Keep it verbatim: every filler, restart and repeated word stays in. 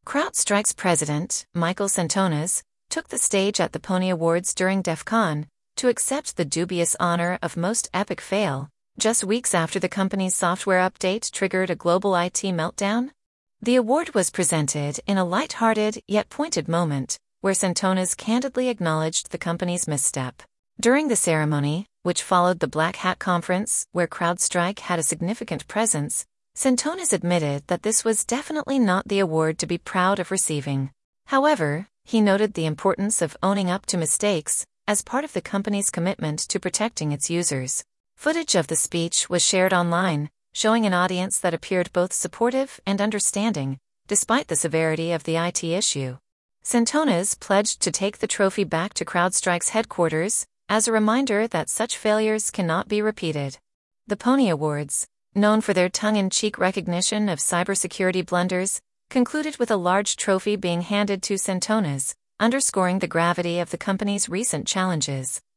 CrowdStrike's president, Michael Sentonas, took the stage at the Pony Awards during DEF CON to accept the dubious honor of Most Epic Fail, just weeks after the company's software update triggered a global I T meltdown. The award was presented in a light-hearted yet pointed moment, where Sentonas candidly acknowledged the company's misstep. During the ceremony, which followed the Black Hat Conference, where CrowdStrike had a significant presence, Sentonas admitted that this was definitely not the award to be proud of receiving. However, he noted the importance of owning up to mistakes as part of the company's commitment to protecting its users. Footage of the speech was shared online, showing an audience that appeared both supportive and understanding, despite the severity of the I T issue. Sentonas pledged to take the trophy back to CrowdStrike's headquarters, as a reminder that such failures cannot be repeated. The Pony Awards, known for their tongue-in-cheek recognition of cybersecurity blunders, concluded with a large trophy being handed to Sentonas, underscoring the gravity of the company's recent challenges.